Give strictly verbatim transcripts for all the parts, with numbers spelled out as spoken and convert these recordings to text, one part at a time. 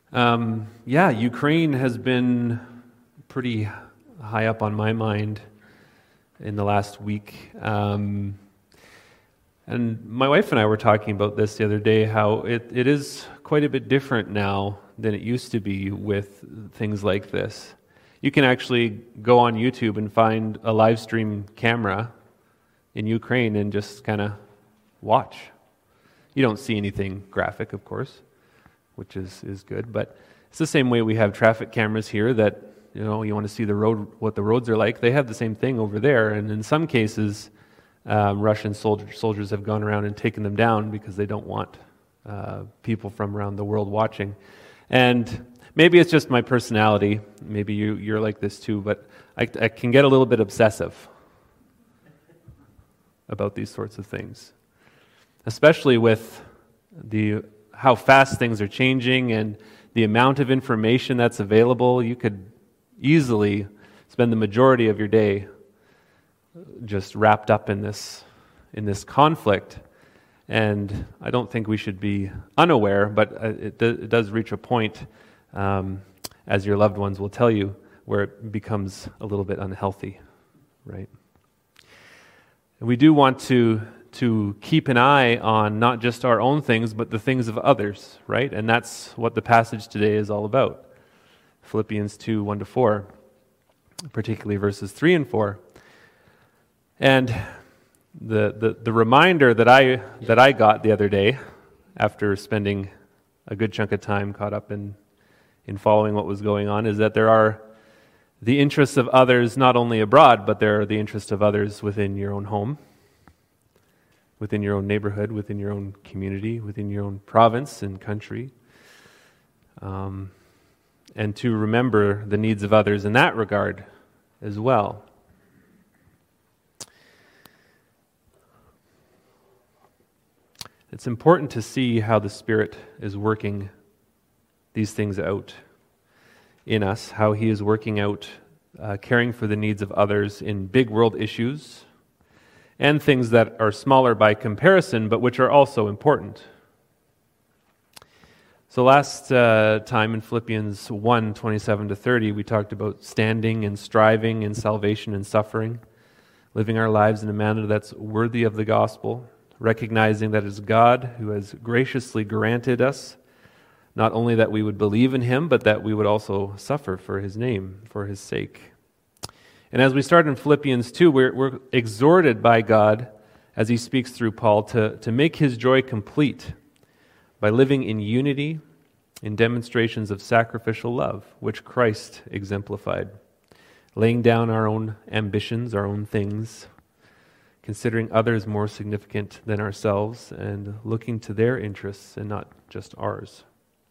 Um, yeah, Ukraine has been pretty high up on my mind in the last week. Um, and my wife and I were talking about this the other day, how it, it is quite a bit different now than it used to be with things like this. You can actually go on YouTube and find a live stream camera in Ukraine and just kind of watch. You don't see anything graphic, of course, which is, is good. But it's the same way we have traffic cameras here that, you know, you want to see the road, what the roads are like. They have the same thing over there. And in some cases, um, Russian soldier, soldiers have gone around and taken them down because they don't want uh, people from around the world watching. And maybe it's just my personality. Maybe you, you're like this too. But I, I can get a little bit obsessive about these sorts of things, especially with the how fast things are changing and the amount of information that's available. You could easily spend the majority of your day just wrapped up in this in this conflict. And I don't think we should be unaware, but it, do, it does reach a point, um, as your loved ones will tell you, where it becomes a little bit unhealthy, right? And we do want to to keep an eye on not just our own things, but the things of others, right? And that's what the passage today is all about. Philippians two, one to four, particularly verses three and four. And the, the, the reminder that I that I got the other day, after spending a good chunk of time caught up in, in following what was going on, is that there are the interests of others not only abroad, but there are the interests of others within your own home, within your own neighborhood, within your own community, within your own province and country. Um, and to remember the needs of others in that regard as well. It's important to see how the Spirit is working these things out in us, how He is working out uh, caring for the needs of others in big world issues, and things that are smaller by comparison, but which are also important. So last uh, time in Philippians one, twenty-seven to thirty, we talked about standing and striving in salvation and suffering, living our lives in a manner that's worthy of the gospel, recognizing that it is God who has graciously granted us not only that we would believe in Him, but that we would also suffer for His name, for His sake. And as we start in Philippians two, we're, we're exhorted by God, as He speaks through Paul, to, to make His joy complete by living in unity, in demonstrations of sacrificial love, which Christ exemplified, laying down our own ambitions, our own things, considering others more significant than ourselves, and looking to their interests and not just ours.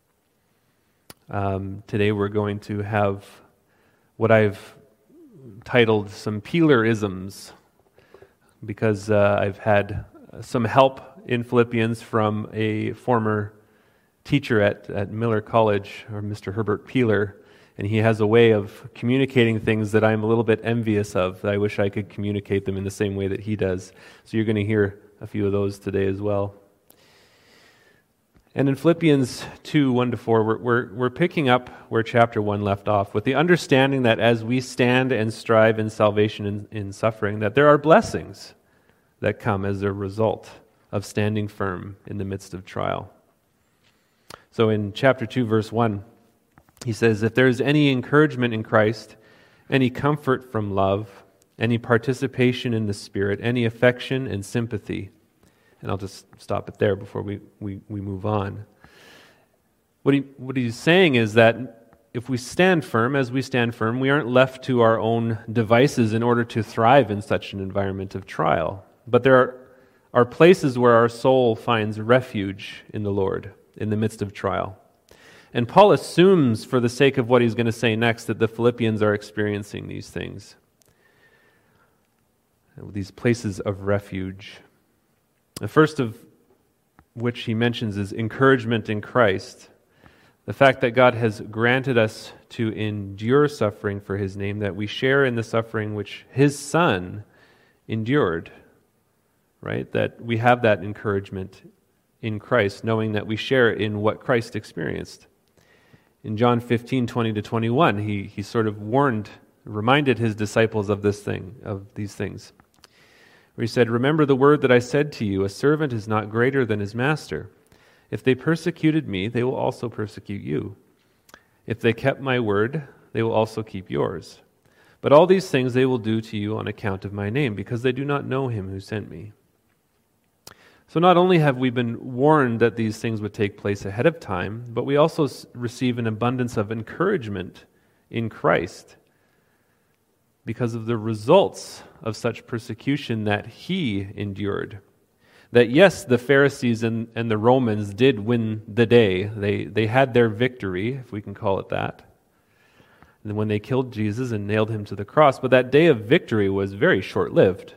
Um, today we're going to have what I've titled some Peelerisms, because uh, I've had some help in Philippians from a former teacher at, at Miller College, or Mister Herbert Peeler, and he has a way of communicating things that I'm a little bit envious of. I wish I could communicate them in the same way that he does. So you're going to hear a few of those today as well. And in Philippians two, one to four, we're, we're, we're picking up where chapter one left off, with the understanding that as we stand and strive in salvation and in suffering, that there are blessings that come as a result of standing firm in the midst of trial. So in chapter two, verse one, he says, "If there is any encouragement in Christ, any comfort from love, any participation in the Spirit, any affection and sympathy," and I'll just stop it there before we, we, we move on. What, he, what he's saying is that if we stand firm, as we stand firm, we aren't left to our own devices in order to thrive in such an environment of trial. But there are, are places where our soul finds refuge in the Lord in the midst of trial. And Paul assumes, for the sake of what he's going to say next, that the Philippians are experiencing these things, these places of refuge. The first of which he mentions is encouragement in Christ. The fact that God has granted us to endure suffering for His name, that we share in the suffering which His Son endured, right? That we have that encouragement in Christ, knowing that we share in what Christ experienced. In John fifteen, twenty to twenty-one, he, he sort of warned, reminded his disciples of this thing, of these things. Where he said, "Remember the word that I said to you, a servant is not greater than his master. If they persecuted me, they will also persecute you. If they kept my word, they will also keep yours. But all these things they will do to you on account of my name, because they do not know him who sent me." So not only have we been warned that these things would take place ahead of time, but we also receive an abundance of encouragement in Christ because of the results of such persecution that he endured. That yes, the Pharisees and, and the Romans did win the day. They, they had their victory, if we can call it that, and when they killed Jesus and nailed him to the cross. But that day of victory was very short-lived.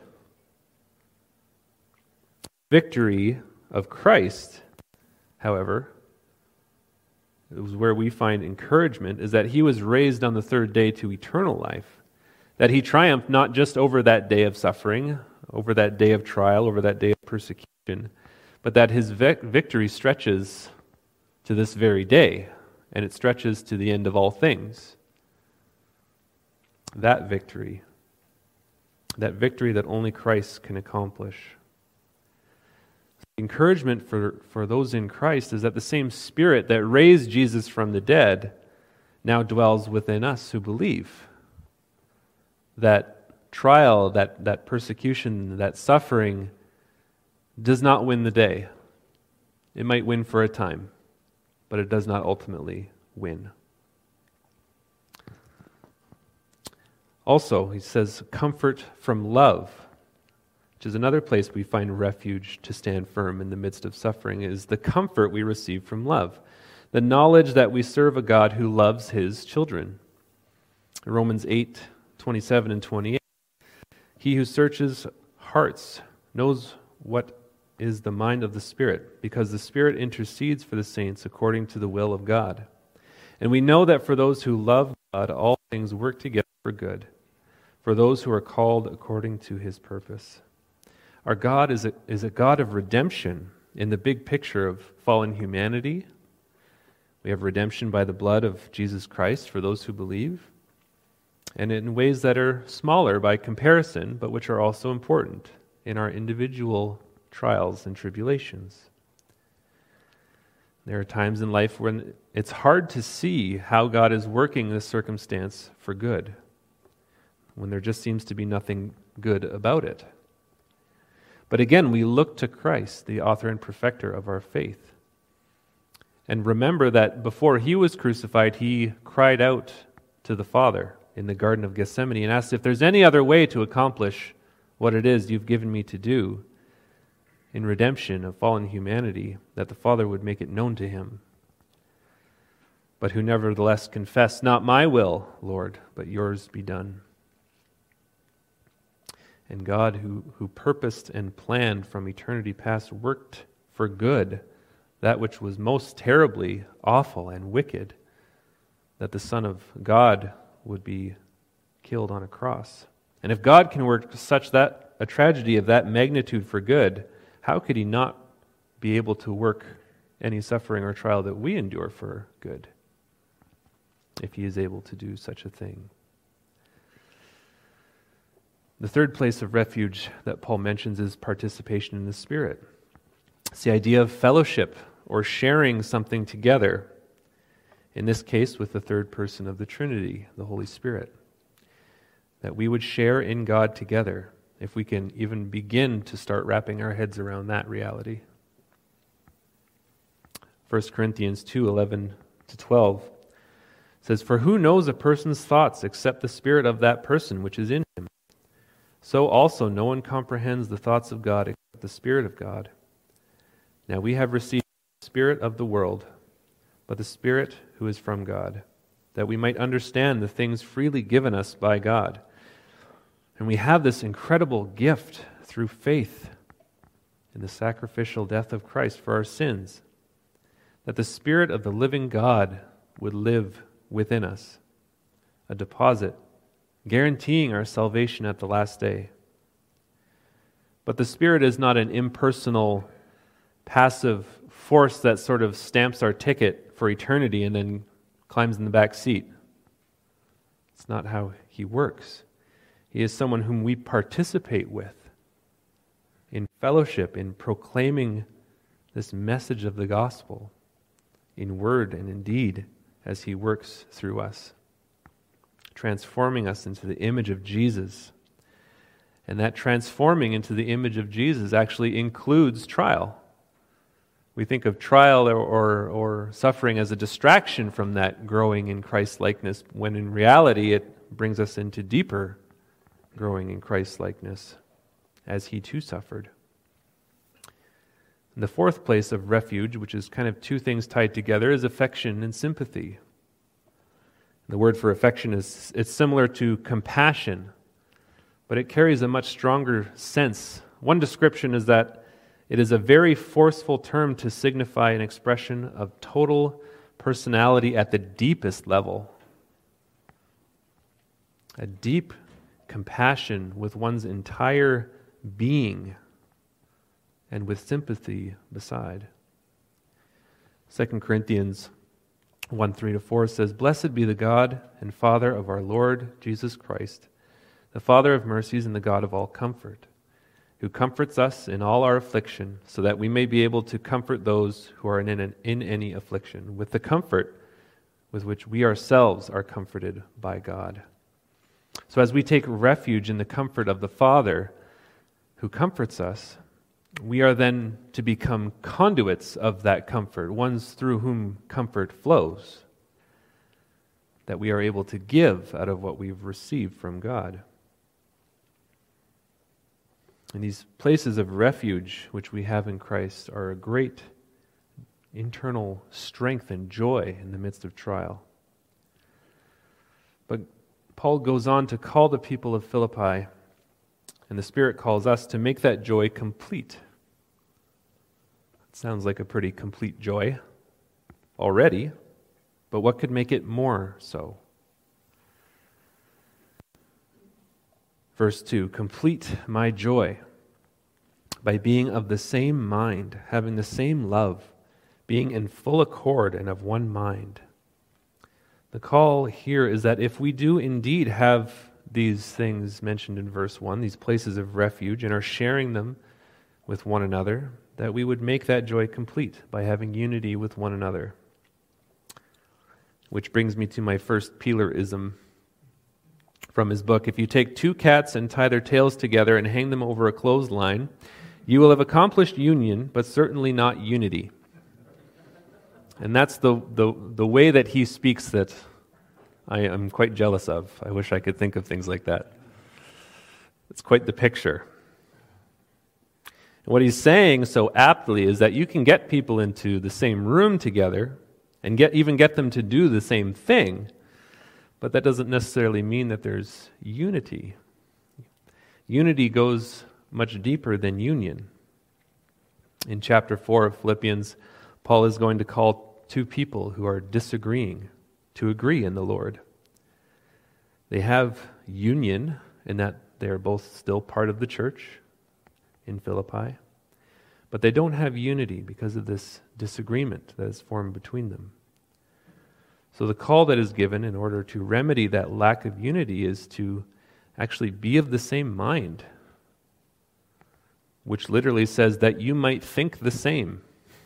Victory of Christ, however, it was where we find encouragement, is that he was raised on the third day to eternal life. That he triumphed not just over that day of suffering, over that day of trial, over that day of persecution, but that his vic- victory stretches to this very day, and it stretches to the end of all things. That victory, that victory that only Christ can accomplish. The encouragement for, for those in Christ is that the same Spirit that raised Jesus from the dead now dwells within us who believe. That trial, that, that persecution, that suffering does not win the day. It might win for a time, but it does not ultimately win. Also, he says, comfort from love, which is another place we find refuge to stand firm in the midst of suffering, is the comfort we receive from love. The knowledge that we serve a God who loves his children. Romans eight, twenty-seven and twenty-eight. He who searches hearts knows what is the mind of the Spirit, because the Spirit intercedes for the saints according to the will of God. And we know that for those who love God, all things work together for good, for those who are called according to his purpose. Our God is a, is a God of redemption in the big picture of fallen humanity. We have redemption by the blood of Jesus Christ for those who believe, and in ways that are smaller by comparison, but which are also important in our individual trials and tribulations. There are times in life when it's hard to see how God is working this circumstance for good, when there just seems to be nothing good about it. But again, we look to Christ, the author and perfecter of our faith. And remember that before he was crucified, he cried out to the Father in the Garden of Gethsemane and asked if there's any other way to accomplish what it is you've given me to do in redemption of fallen humanity, that the Father would make it known to him. But who nevertheless confessed, "Not my will, Lord, but yours be done." And God, who, who purposed and planned from eternity past, worked for good that which was most terribly awful and wicked, that the Son of God would be killed on a cross. And if God can work such that a tragedy of that magnitude for good, how could he not be able to work any suffering or trial that we endure for good, if he is able to do such a thing? The third place of refuge that Paul mentions is participation in the Spirit. It's the idea of fellowship or sharing something together, in this case with the third person of the Trinity, the Holy Spirit. That we would share in God together, if we can even begin to start wrapping our heads around that reality. First Corinthians two, eleven to twelve says, "For who knows a person's thoughts except the spirit of that person which is in him? So also no one comprehends the thoughts of God except the Spirit of God. Now we have received the spirit of the world, but the Spirit who is from God, that we might understand the things freely given us by God. And we have this incredible gift through faith in the sacrificial death of Christ for our sins, that the Spirit of the living God would live within us, a deposit guaranteeing our salvation at the last day. But the Spirit is not an impersonal, passive force that sort of stamps our ticket for eternity and then climbs in the back seat. It's not how he works. He is someone whom we participate with in fellowship, in proclaiming this message of the gospel, in word and in deed, as he works through us, transforming us into the image of Jesus. And that transforming into the image of Jesus actually includes trial. We think of trial or, or, or suffering as a distraction from that growing in Christ-likeness, when in reality it brings us into deeper growing in Christ-likeness, as he too suffered. And the fourth place of refuge, which is kind of two things tied together, is affection and sympathy. The word for affection is it's similar to compassion, but it carries a much stronger sense. One description is that it is a very forceful term to signify an expression of total personality at the deepest level. A deep compassion with one's entire being, and with sympathy beside. Second Corinthians one, three to four says, "Blessed be the God and Father of our Lord Jesus Christ, the Father of mercies and the God of all comfort, who comforts us in all our affliction, so that we may be able to comfort those who are in, an, in any affliction, with the comfort with which we ourselves are comforted by God." So as we take refuge in the comfort of the Father who comforts us, we are then to become conduits of that comfort, ones through whom comfort flows, that we are able to give out of what we've received from God. And these places of refuge which we have in Christ are a great internal strength and joy in the midst of trial. But Paul goes on to call the people of Philippi, and the Spirit calls us to make that joy complete. It sounds like a pretty complete joy already, but what could make it more so? Verse two, "Complete my joy by being of the same mind, having the same love, being in full accord and of one mind." The call here is that if we do indeed have these things mentioned in verse one, these places of refuge, and are sharing them with one another, that we would make that joy complete by having unity with one another. Which brings me to my first Peelerism from his book. "If you take two cats and tie their tails together and hang them over a clothesline, you will have accomplished union, but certainly not unity." And that's the, the, the way that he speaks that I am quite jealous of. I wish I could think of things like that. It's quite the picture. And what he's saying so aptly is that you can get people into the same room together and get even get them to do the same thing, but that doesn't necessarily mean that there's unity. Unity goes much deeper than union. In chapter four of Philippians, Paul is going to call two people who are disagreeing to agree in the Lord. They have union in that they are both still part of the church in Philippi, but they don't have unity because of this disagreement that is formed between them. So the call that is given in order to remedy that lack of unity is to actually be of the same mind, which literally says that you might think the same.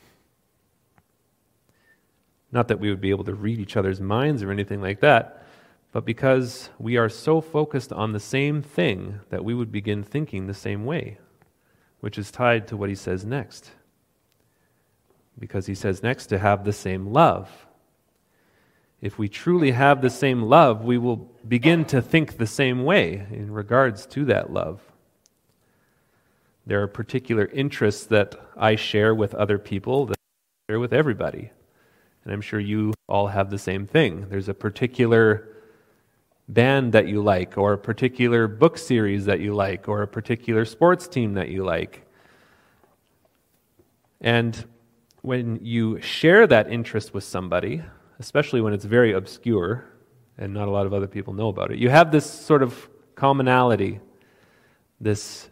Not that we would be able to read each other's minds or anything like that, but because we are so focused on the same thing that we would begin thinking the same way, which is tied to what he says next. Because he says next to have the same love. If we truly have the same love, we will begin to think the same way in regards to that love. There are particular interests that I share with other people that I share with everybody. And I'm sure you all have the same thing. There's a particular band that you like, or a particular book series that you like, or a particular sports team that you like. And when you share that interest with somebody, especially when it's very obscure and not a lot of other people know about it, you have this sort of commonality. This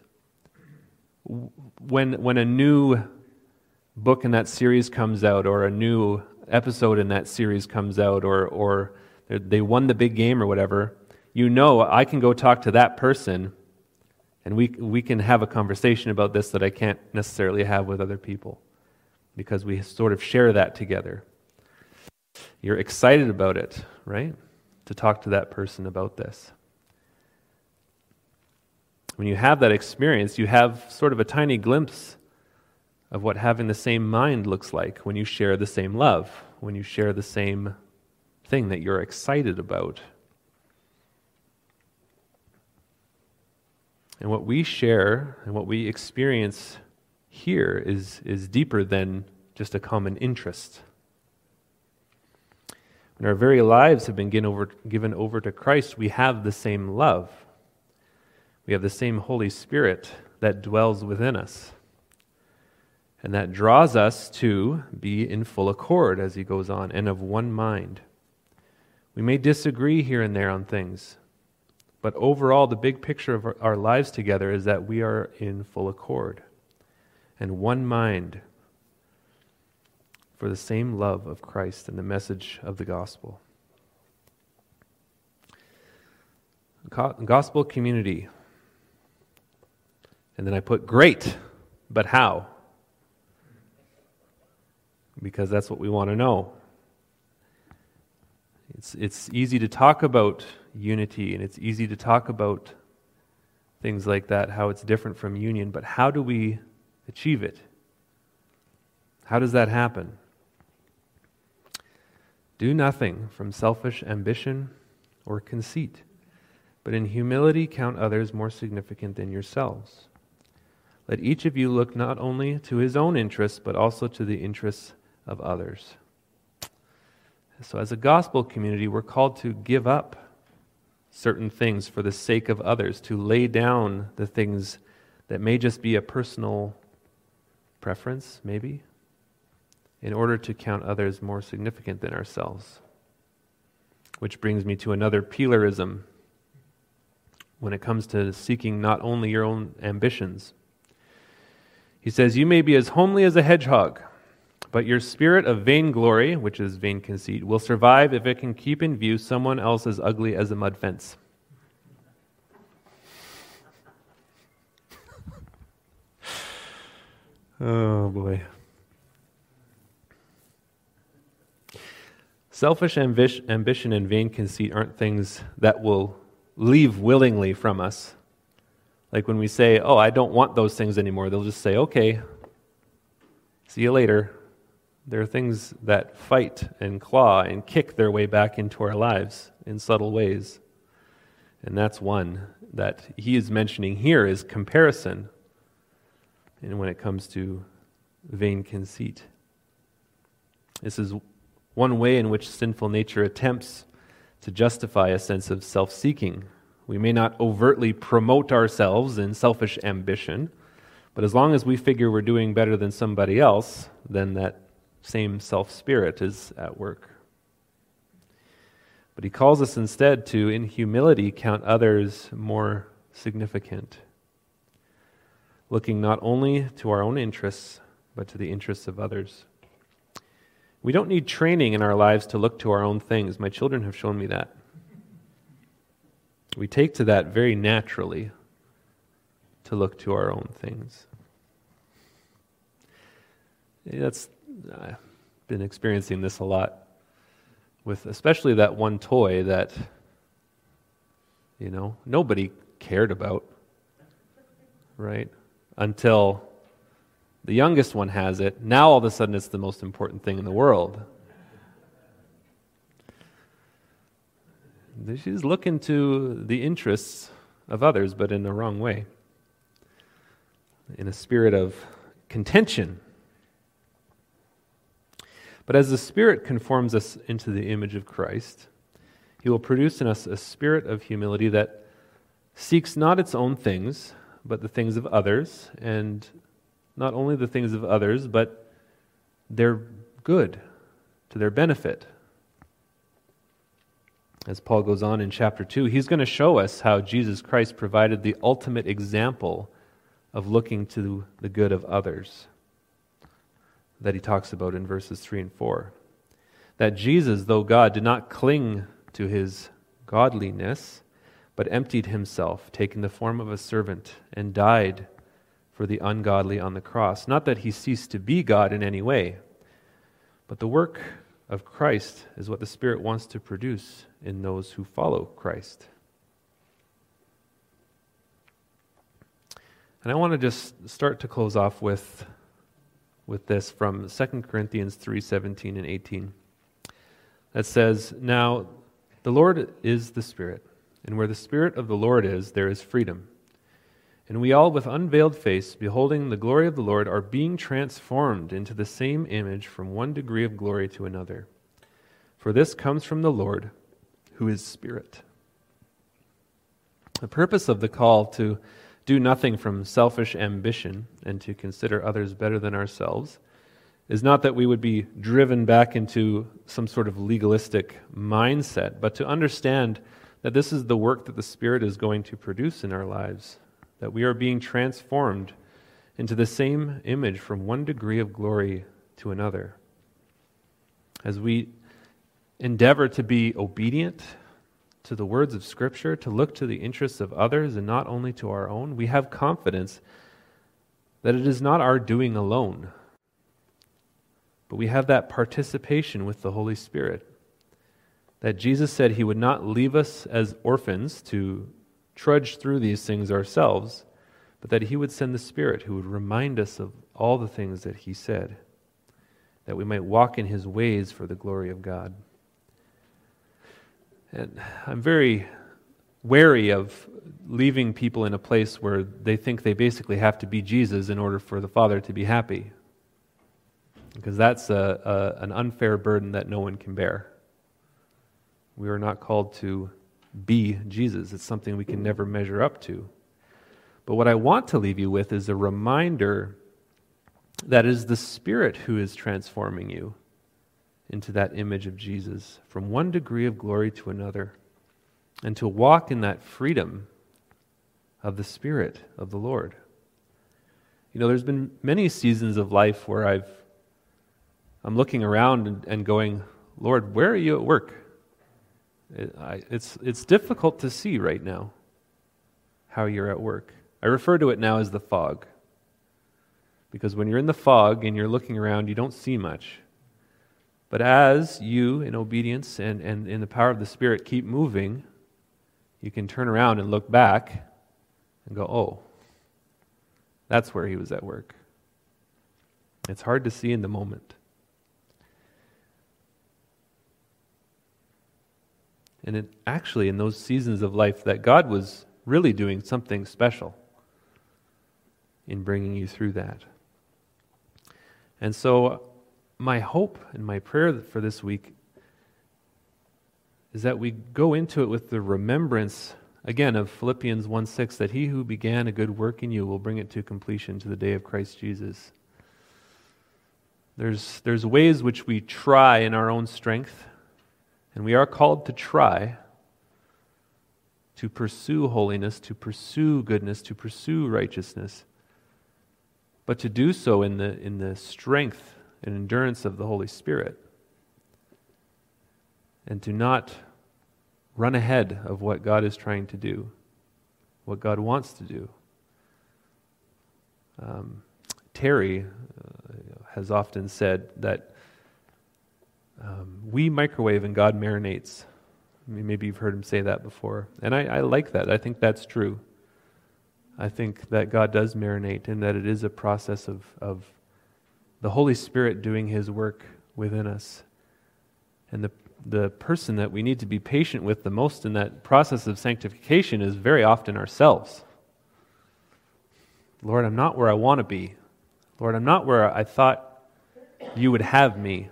when when a new book in that series comes out, or a new episode in that series comes out, or or they won the big game or whatever, you know I can go talk to that person and we we can have a conversation about this that I can't necessarily have with other people because we sort of share that together. You're excited about it, right? To talk to that person about this. When you have that experience, you have sort of a tiny glimpse of what having the same mind looks like when you share the same love, when you share the same thing that you're excited about. And what we share and what we experience here is, is deeper than just a common interest. When our very lives have been given over, given over to Christ, we have the same love. We have the same Holy Spirit that dwells within us. And that draws us to be in full accord, as he goes on, and of one mind. We may disagree here and there on things, but overall, the big picture of our, our lives together is that we are in full accord and one mind for the same love of Christ and the message of the gospel. Gospel community. And then I put great, but how? Because that's what we want to know. It's it's easy to talk about unity, and it's easy to talk about things like that, how it's different from union, but how do we achieve it? How does that happen? Do nothing from selfish ambition or conceit, but in humility count others more significant than yourselves. Let each of you look not only to his own interests, but also to the interests of others. So as a gospel community, we're called to give up certain things for the sake of others, to lay down the things that may just be a personal preference, maybe, in order to count others more significant than ourselves. Which brings me to another Peelerism when it comes to seeking not only your own ambitions. He says, you may be as homely as a hedgehog, but your spirit of vainglory, which is vain conceit, will survive if it can keep in view someone else as ugly as a mud fence. Oh boy. Selfish ambition, ambition and vain conceit aren't things that will leave willingly from us. Like when we say, oh, I don't want those things anymore, they'll just say, okay, see you later. There are things that fight and claw and kick their way back into our lives in subtle ways. And that's one that he is mentioning here is comparison. And when it comes to vain conceit. This is one way in which sinful nature attempts to justify a sense of self-seeking. We may not overtly promote ourselves in selfish ambition, but as long as we figure we're doing better than somebody else, then that same self-spirit is at work. But he calls us instead to, in humility, count others more significant, looking not only to our own interests, but to the interests of others. We don't need training in our lives to look to our own things. My children have shown me that. We take to that very naturally, to look to our own things. That's I've been experiencing this a lot with especially that one toy that, you know, nobody cared about, right? Until the youngest one has it. Now all of a sudden it's the most important thing in the world. She's looking to the interests of others, but in the wrong way. In a spirit of contention. But as the Spirit conforms us into the image of Christ, He will produce in us a spirit of humility that seeks not its own things, but the things of others, and not only the things of others, but their good, to their benefit. As Paul goes on in chapter two, he's going to show us how Jesus Christ provided the ultimate example of looking to the good of others that he talks about in verses three and four. that Jesus, though God, did not cling to his godliness, but emptied himself, taking the form of a servant, and died for the ungodly on the cross. Not that he ceased to be God in any way, but the work of Christ is what the Spirit wants to produce in those who follow Christ. And I want to just start to close off with, with this from Second Corinthians three seventeen and eighteen. That says, "Now the Lord is the Spirit, and where the Spirit of the Lord is, there is freedom. And we all, with unveiled face, beholding the glory of the Lord, are being transformed into the same image from one degree of glory to another. For this comes from the Lord, who is Spirit." The purpose of the call to do nothing from selfish ambition and to consider others better than ourselves is not that we would be driven back into some sort of legalistic mindset, but to understand that this is the work that the Spirit is going to produce in our lives, that we are being transformed into the same image from one degree of glory to another. As we endeavor to be obedient to the words of Scripture, to look to the interests of others and not only to our own, we have confidence that it is not our doing alone, but we have that participation with the Holy Spirit. That Jesus said he would not leave us as orphans to trudge through these things ourselves, but that he would send the Spirit who would remind us of all the things that he said, that we might walk in his ways for the glory of God. And I'm very wary of leaving people in a place where they think they basically have to be Jesus in order for the Father to be happy, because that's a, a, an unfair burden that no one can bear. We are not called to be Jesus. It's something we can never measure up to. But what I want to leave you with is a reminder that it is the Spirit who is transforming you into that image of Jesus, from one degree of glory to another, and to walk in that freedom of the Spirit of the Lord. You know, there's been many seasons of life where I've, I'm looking around and, and going, "Lord, where are you at work?" It, I, it's, it's difficult to see right now how you're at work. I refer to it now as the fog, because when you're in the fog and you're looking around, you don't see much. But as you, in obedience and, and in the power of the Spirit, keep moving, you can turn around and look back and go, "Oh, that's where he was at work." It's hard to see in the moment. And it actually, in those seasons of life, that God was really doing something special in bringing you through that. And so, my hope and my prayer for this week is that we go into it with the remembrance, again, of Philippians one six, that he who began a good work in you will bring it to completion to the day of Christ Jesus. There's, there's ways which we try in our own strength, and we are called to try to pursue holiness, to pursue goodness, to pursue righteousness, but to do so in the in the strength and endurance of the Holy Spirit, and to not run ahead of what God is trying to do, what God wants to do. Um, Terry uh, has often said that um, we microwave and God marinates. I mean, maybe you've heard him say that before. And I, I like that. I think that's true. I think that God does marinate, and that it is a process of, of the Holy Spirit doing his work within us. And the the person that we need to be patient with the most in that process of sanctification is very often ourselves. Lord, I'm not where I want to be. Lord, I'm not where I thought you would have me.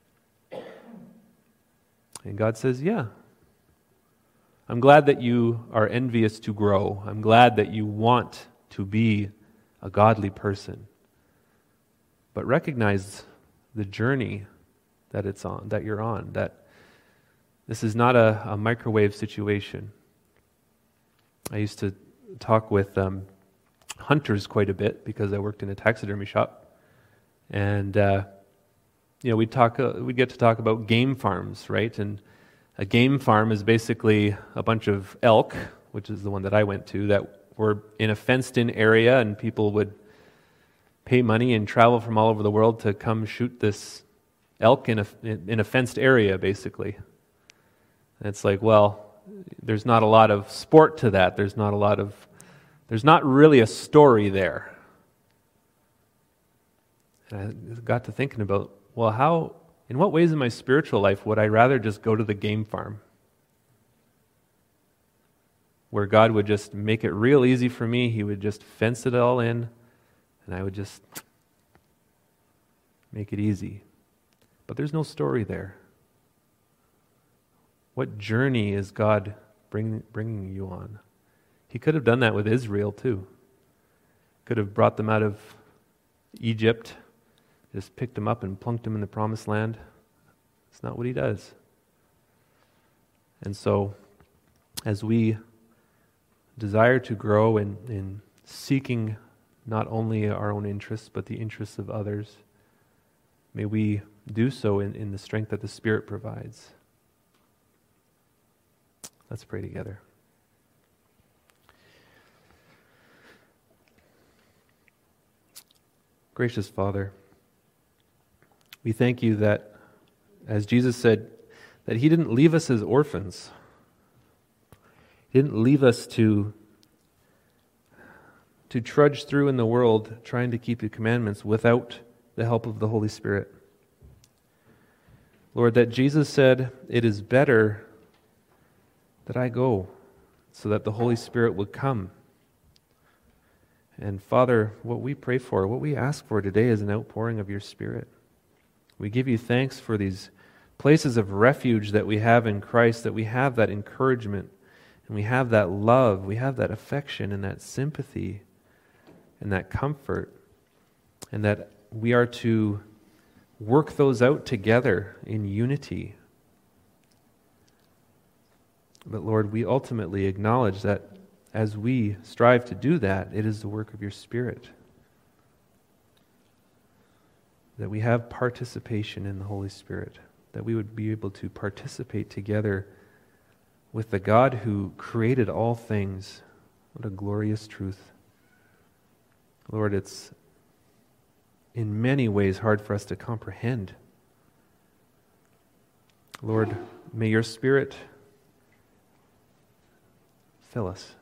And God says, yeah. I'm glad that you are envious to grow. I'm glad that you want to be a godly person. But recognize the journey that it's on, that you're on, that this is not a, a microwave situation. I used to talk with um, hunters quite a bit because I worked in a taxidermy shop. And uh, you know, we talk, uh, we get to talk about game farms, right? And a game farm is basically a bunch of elk, which is the one that I went to, that were in a fenced-in area, and people would pay money and travel from all over the world to come shoot this elk in a in a fenced area, basically. And it's like, well, there's not a lot of sport to that. There's not a lot of, there's not really a story there. And I got to thinking about, well, how, in what ways in my spiritual life would I rather just go to the game farm, where God would just make it real easy for me? He would just fence it all in, and I would just make it easy. But there's no story there. What journey is God bring, bringing you on? He could have done that with Israel too. Could have brought them out of Egypt, just picked them up and plunked them in the promised land. It's not what he does. And so, as we desire to grow in, in seeking not only our own interests, but the interests of others, may we do so in, in the strength that the Spirit provides. Let's pray together. Gracious Father, we thank you that, as Jesus said, that he didn't leave us as orphans. He didn't leave us to, to trudge through in the world trying to keep your commandments without the help of the Holy Spirit. Lord, that Jesus said, it is better that I go so that the Holy Spirit would come. And Father, what we pray for, what we ask for today is an outpouring of your Spirit. We give you thanks for these places of refuge that we have in Christ, that we have that encouragement, and we have that love, we have that affection and that sympathy and that comfort, and that we are to work those out together in unity. But Lord, we ultimately acknowledge that as we strive to do that, it is the work of your Spirit. That we have participation in the Holy Spirit, that we would be able to participate together with the God who created all things. What a glorious truth. Lord, it's in many ways hard for us to comprehend. Lord, may your Spirit fill us.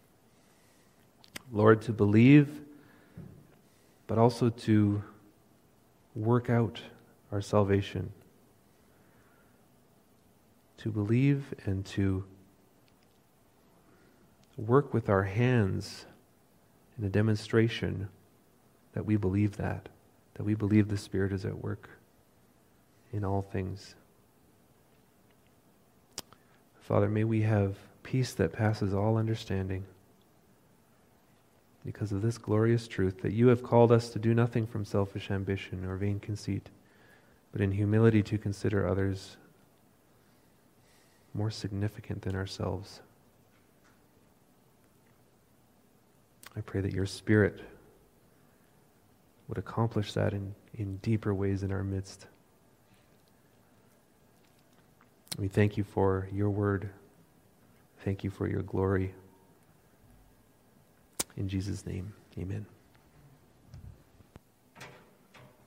Lord, to believe, but also to work out our salvation. To believe and to work with our hands in a demonstration that we believe that, that we believe the Spirit is at work in all things. Father, may we have peace that passes all understanding because of this glorious truth that you have called us to do nothing from selfish ambition or vain conceit, but in humility to consider others more significant than ourselves. I pray that your Spirit would accomplish that in, in deeper ways in our midst. We thank you for your word. Thank you for your glory. In Jesus' name, amen.